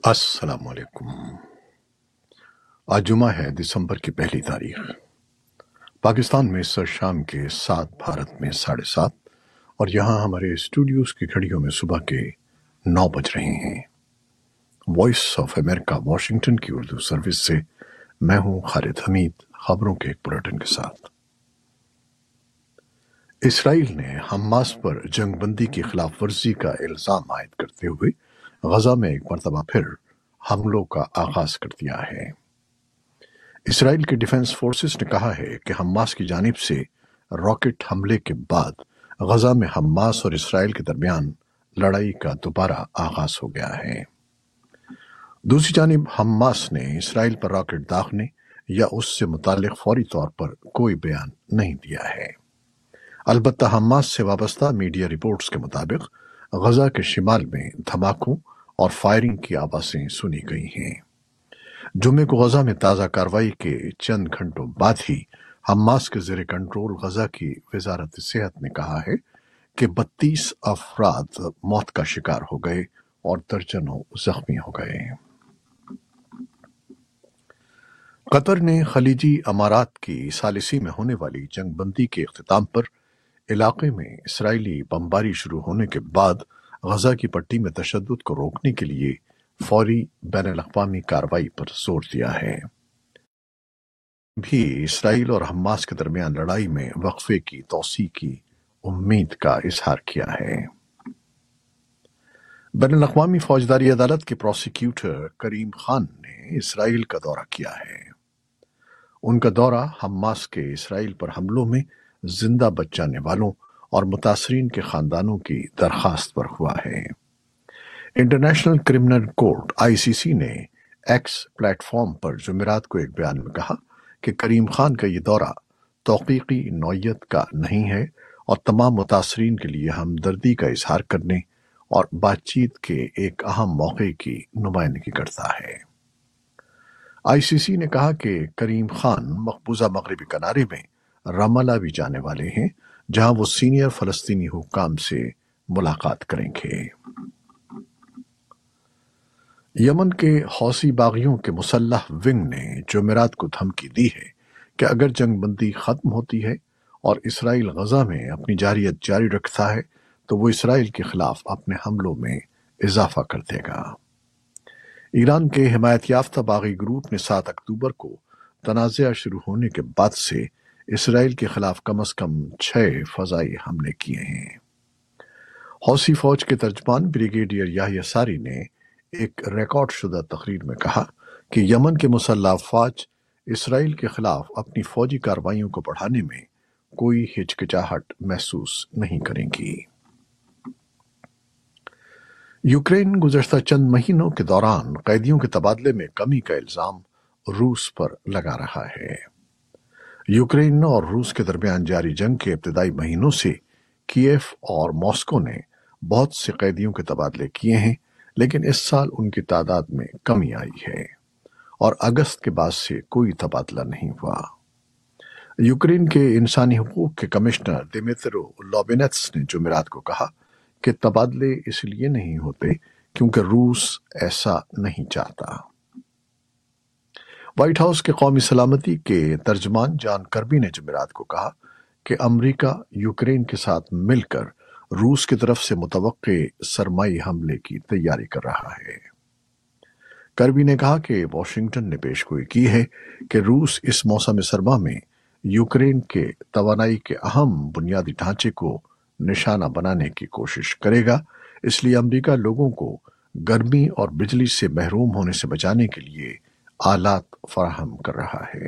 السلام علیکم۔ آج جمعہ ہے، دسمبر کی پہلی تاریخ۔ پاکستان میں سر شام کے 7، بھارت میں 7:30، اور یہاں ہمارے اسٹوڈیوز کی گھڑیوں میں صبح کے 9 بج رہے ہیں۔ وائس آف امریکہ واشنگٹن کی اردو سروس سے میں ہوں خالد حمید، خبروں کے ایک بلیٹن کے ساتھ۔ اسرائیل نے حماس پر جنگ بندی کی خلاف ورزی کا الزام عائد کرتے ہوئے غزہ میں ایک مرتبہ پھر حملوں کا آغاز کر دیا ہے۔ اسرائیل کے ڈیفنس فورسز نے کہا ہے کہ حماس کی جانب سے راکٹ حملے کے بعد غزہ میں حماس اور اسرائیل کے درمیان لڑائی کا دوبارہ آغاز ہو گیا ہے۔ دوسری جانب حماس نے اسرائیل پر راکٹ داغنے یا اس سے متعلق فوری طور پر کوئی بیان نہیں دیا ہے۔ البتہ حماس سے وابستہ میڈیا رپورٹس کے مطابق غزہ کے شمال میں دھماکوں اور فائرنگ کی آوازیں سنی گئی ہیں۔ جمعے کو غزہ میں تازہ کارروائی کے چند گھنٹوں بعد ہی حماس کے زیر کنٹرول غزہ کی وزارت صحت نے کہا ہے کہ 32 افراد موت کا شکار ہو گئے اور درجنوں زخمی ہو گئے۔ قطر نے خلیجی امارات کی ثالثی میں ہونے والی جنگ بندی کے اختتام پر علاقے میں اسرائیلی بمباری شروع ہونے کے بعد غزہ کی پٹی میں تشدد کو روکنے کے لیے فوری بین الاقوامی کارروائی پر زور دیا ہے۔ بھی اسرائیل اور حماس کے درمیان لڑائی میں وقفے کی توسیع کی امید کا اظہار کیا ہے۔ بین الاقوامی فوجداری عدالت کے پروسیکیوٹر کریم خان نے اسرائیل کا دورہ کیا ہے۔ ان کا دورہ حماس کے اسرائیل پر حملوں میں زندہ بچ جانے والوں اور متاثرین کے خاندانوں کی درخواست پر ہوا ہے۔ انٹرنیشنل کرمنل کورٹ (ICC) نے ایکس پلیٹ فارم پر جمعرات کو ایک بیان میں کہا کہ کریم خان کا یہ دورہ توقیقی نوعیت کا نہیں ہے اور تمام متاثرین کے لیے ہمدردی کا اظہار کرنے اور بات چیت کے ایک اہم موقع کی نمائندگی کرتا ہے۔ ICC نے کہا کہ کریم خان مقبوضہ مغربی کنارے میں رام اللہ بھی جانے والے ہیں، جہاں وہ سینئر فلسطینی حکام سے ملاقات کریں گے۔ یمن کے حوثی باغیوں کے مسلح ونگ نے جمعرات کو دھمکی دی ہے کہ اگر جنگ بندی ختم ہوتی ہے اور اسرائیل غزہ میں اپنی جارحیت جاری رکھتا ہے تو وہ اسرائیل کے خلاف اپنے حملوں میں اضافہ کر دے گا۔ ایران کے حمایت یافتہ باغی گروپ نے 7 اکتوبر کو تنازعہ شروع ہونے کے بعد سے اسرائیل کے خلاف کم از کم 6 فضائی حملے کیے ہیں۔ حوثی فوج کے ترجمان بریگیڈیئر یحییٰ ساری نے ایک ریکارڈ شدہ تقریر میں کہا کہ یمن کے مسلح افواج اسرائیل کے خلاف اپنی فوجی کارروائیوں کو بڑھانے میں کوئی ہچکچاہٹ محسوس نہیں کریں گی۔ یوکرین گزشتہ چند مہینوں کے دوران قیدیوں کے تبادلے میں کمی کا الزام روس پر لگا رہا ہے۔ یوکرین اور روس کے درمیان جاری جنگ کے ابتدائی مہینوں سے کیف اور ماسکو نے بہت سے قیدیوں کے تبادلے کیے ہیں، لیکن اس سال ان کی تعداد میں کمی آئی ہے اور اگست کے بعد سے کوئی تبادلہ نہیں ہوا۔ یوکرین کے انسانی حقوق کے کمشنر دیمیترو لوبینتس نے جمعرات کو کہا کہ تبادلے اس لیے نہیں ہوتے کیونکہ روس ایسا نہیں چاہتا۔ وائٹ ہاؤس کے قومی سلامتی کے ترجمان جان کربی نے جمعرات کو کہا کہ امریکہ یوکرین کے ساتھ مل کر روس کی طرف سے متوقع سرمائی حملے کی تیاری کر رہا ہے۔ کربی نے کہا کہ واشنگٹن نے پیشگوئی کی ہے کہ روس اس موسم سرما میں یوکرین کے توانائی کے اہم بنیادی ڈھانچے کو نشانہ بنانے کی کوشش کرے گا، اس لیے امریکہ لوگوں کو گرمی اور بجلی سے محروم ہونے سے بچانے کے لیے آلات فراہم کر رہا ہے۔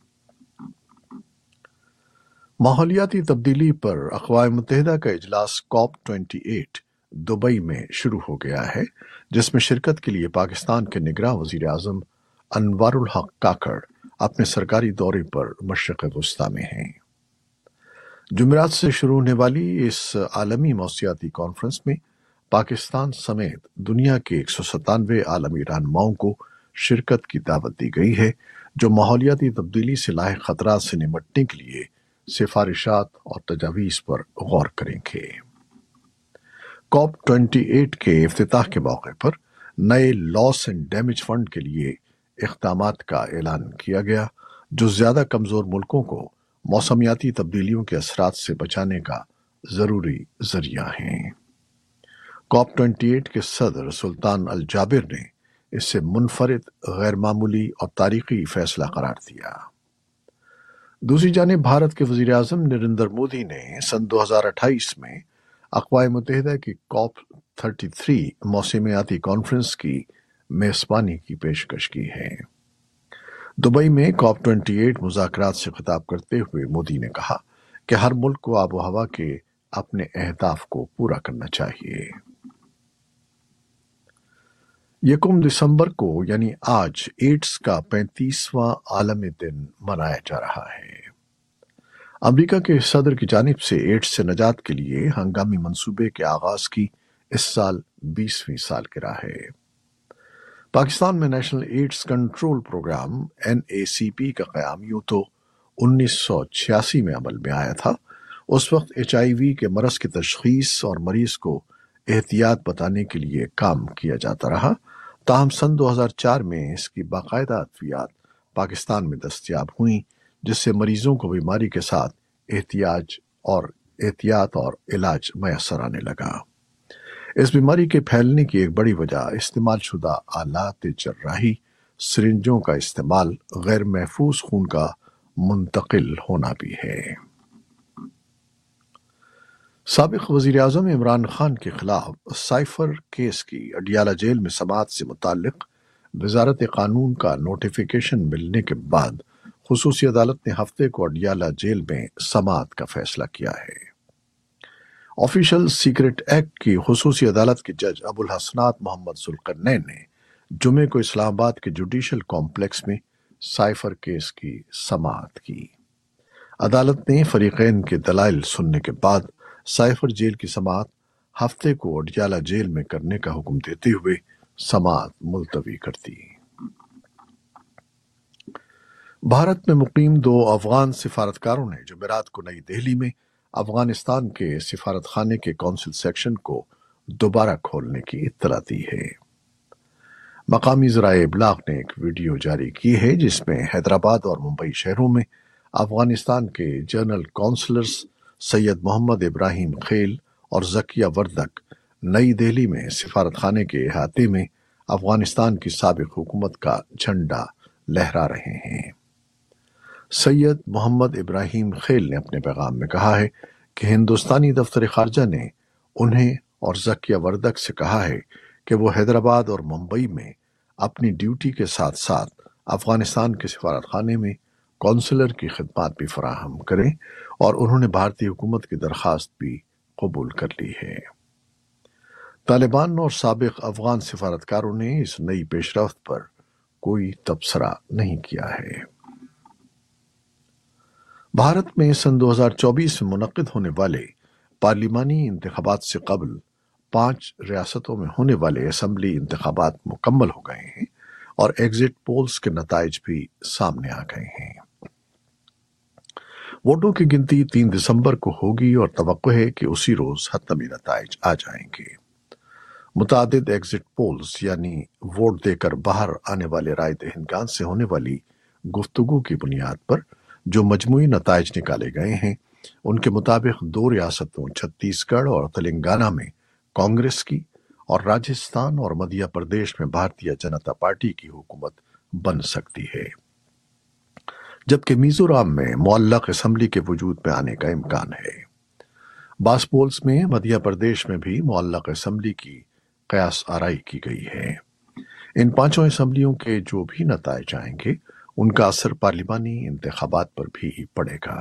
ماحولیاتی تبدیلی پر اقوام متحدہ کا اجلاس COP28 دبئی میں شروع ہو گیا ہے، جس میں شرکت کے لیے پاکستان کے نگراں وزیر اعظم انوار الحق کاکڑ اپنے سرکاری دورے پر مشرق وسطیٰ میں ہیں۔ جمعرات سے شروع ہونے والی اس عالمی موسمیاتی کانفرنس میں پاکستان سمیت دنیا کے 197 عالمی رہنماؤں کو شرکت کی دعوت دی گئی ہے، جو ماحولیاتی تبدیلی سے لاحق خطرات سے نمٹنے کے لیے سفارشات اور تجاویز پر غور کریں گے۔ COP28 کے افتتاح کے موقع پر نئے لاس اینڈ ڈیمیج فنڈ کے لیے اقدامات کا اعلان کیا گیا جو زیادہ کمزور ملکوں کو موسمیاتی تبدیلیوں کے اثرات سے بچانے کا ضروری ذریعہ ہیں۔ کاپ 28 کے صدر سلطان الجابر نے اسے منفرد، غیر معمولی اور تاریخی فیصلہ قرار دیا۔ دوسری جانب بھارت کے وزیر اعظم نریندر مودی نے سن 2028 میں اقوام متحدہ کی کاپ 33 موسمیاتی کانفرنس کی میزبانی کی پیشکش کی ہے۔ دبئی میں کاپ 28 مذاکرات سے خطاب کرتے ہوئے مودی نے کہا کہ ہر ملک کو آب و ہوا کے اپنے اہداف کو پورا کرنا چاہیے۔ 1 دسمبر کو یعنی آج ایڈز کا 35واں عالمی دن منایا جا رہا ہے۔ امریکہ کے صدر کی جانب سے ایڈز سے نجات کے لیے ہنگامی منصوبے کے آغاز کی اس سال 20ویں سالگرہ ہے۔ پاکستان میں national AIDS control programme NACP کا قیام یوں تو 1986 میں عمل میں آیا تھا۔ اس وقت HIV کے مرض کی تشخیص اور مریض کو احتیاط بتانے کے لیے کام کیا جاتا رہا، تاہم سن 2004 میں اس کی باقاعدہ ادویات پاکستان میں دستیاب ہوئیں، جس سے مریضوں کو بیماری کے ساتھ احتیاط اور علاج میسر آنے لگا۔ اس بیماری کے پھیلنے کی ایک بڑی وجہ استعمال شدہ آلات جراحی، سرنجوں کا استعمال، غیر محفوظ خون کا منتقل ہونا بھی ہے۔ سابق وزیر اعظم عمران خان کے خلاف سائفر کیس کی اڈیالہ جیل میں سماعت سے متعلق وزارت قانون کا نوٹیفیکیشن ملنے کے بعد خصوصی عدالت نے ہفتے کو اڈیالہ جیل میں سماعت کا فیصلہ کیا ہے۔ آفیشل سیکرٹ ایکٹ کی خصوصی عدالت کے جج ابو الحسنات محمد ذوالقرنین نے جمعے کو اسلام آباد کے جوڈیشل کمپلیکس میں سائفر کیس کی سماعت کی۔ عدالت نے فریقین کے دلائل سننے کے بعد سائفر جیل کی سماعت ہفتے کو اڈیالہ جیل میں کرنے کا حکم دیتے ہوئے سماعت ملتوی کر دی۔ بھارت میں مقیم 2 افغان سفارتکاروں نے جمعرات کو نئی دہلی میں افغانستان کے سفارت خانے کے کونسل سیکشن کو دوبارہ کھولنے کی اطلاع دی ہے۔ مقامی ذرائع ابلاغ نے ایک ویڈیو جاری کی ہے جس میں حیدرآباد اور ممبئی شہروں میں افغانستان کے جنرل کونسلرز سید محمد ابراہیم خیل اور ذکیہ وردک نئی دہلی میں سفارت خانے کے احاطے میں افغانستان کی سابق حکومت کا جھنڈا لہرا رہے ہیں۔ سید محمد ابراہیم خیل نے اپنے پیغام میں کہا ہے کہ ہندوستانی دفتر خارجہ نے انہیں اور ذکیہ وردک سے کہا ہے کہ وہ حیدرآباد اور ممبئی میں اپنی ڈیوٹی کے ساتھ ساتھ افغانستان کے سفارت خانے میں کونسلر کی خدمات بھی فراہم کریں، اور انہوں نے بھارتی حکومت کی درخواست بھی قبول کر لی ہے۔ طالبان اور سابق افغان سفارتکاروں نے اس نئی پیش رفت پر کوئی تبصرہ نہیں کیا ہے۔ بھارت میں سن 2024 میں منعقد ہونے والے پارلیمانی انتخابات سے قبل 5 ریاستوں میں ہونے والے اسمبلی انتخابات مکمل ہو گئے ہیں اور ایگزٹ پولز کے نتائج بھی سامنے آ گئے ہیں۔ ووٹوں کی گنتی 3 دسمبر کو ہوگی اور توقع ہے کہ اسی روز حتمی نتائج آ جائیں گے۔ متعدد ایگزٹ پولز یعنی ووٹ دے کر باہر آنے والے رائے دہندگان سے ہونے والی گفتگو کی بنیاد پر جو مجموعی نتائج نکالے گئے ہیں، ان کے مطابق 2 ریاستوں چھتیس گڑھ اور تلنگانہ میں کانگریس کی اور راجستھان اور مدھیہ پردیش میں بھارتیہ جنتا پارٹی کی حکومت بن سکتی ہے، جبکہ میزورام میں معلق اسمبلی کے وجود میں آنے کا امکان ہے۔ بعض پولز میں مدھیہ پردیش میں بھی معلق اسمبلی کی قیاس آرائی کی گئی ہے۔ ان 5 اسمبلیوں کے جو بھی نتائج آئیں گے ان کا اثر پارلیمانی انتخابات پر بھی پڑے گا۔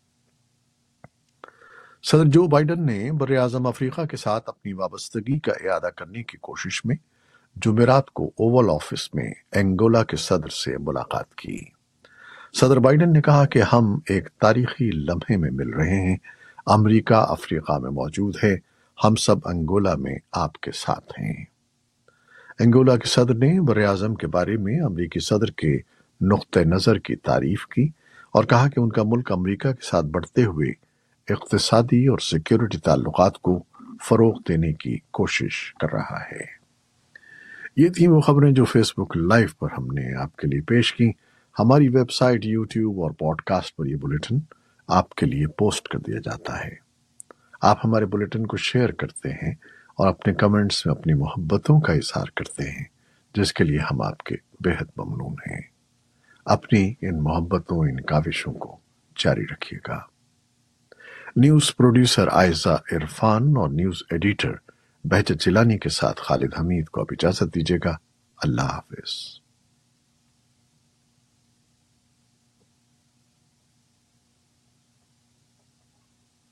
صدر جو بائیڈن نے براعظم افریقہ کے ساتھ اپنی وابستگی کا اعادہ کرنے کی کوشش میں جمعرات کو اوول آفس میں انگولا کے صدر سے ملاقات کی۔ صدر بائیڈن نے کہا کہ ہم ایک تاریخی لمحے میں مل رہے ہیں، امریکہ افریقہ میں موجود ہے، ہم سب انگولا میں آپ کے ساتھ ہیں۔ انگولا کے صدر نے براعظم کے بارے میں امریکی صدر کے نقطہ نظر کی تعریف کی اور کہا کہ ان کا ملک امریکہ کے ساتھ بڑھتے ہوئے اقتصادی اور سیکیورٹی تعلقات کو فروغ دینے کی کوشش کر رہا ہے۔ یہ تھیں وہ خبریں جو فیس بک لائیو پر ہم نے آپ کے لیے پیش کی۔ ہماری ویب سائٹ، یوٹیوب اور پوڈ کاسٹ پر یہ بلیٹن آپ کے لیے پوسٹ کر دیا جاتا ہے۔ آپ ہمارے بلیٹن کو شیئر کرتے ہیں اور اپنے کمنٹس میں اپنی محبتوں کا اظہار کرتے ہیں، جس کے لیے ہم آپ کے بےحد ممنون ہیں۔ اپنی ان محبتوں، ان کاوشوں کو جاری رکھیے گا۔ نیوز پروڈیوسر عائزہ عرفان اور نیوز ایڈیٹر بہجت جیلانی کے ساتھ خالد حمید کو اب اجازت دیجیے گا۔ اللہ حافظ۔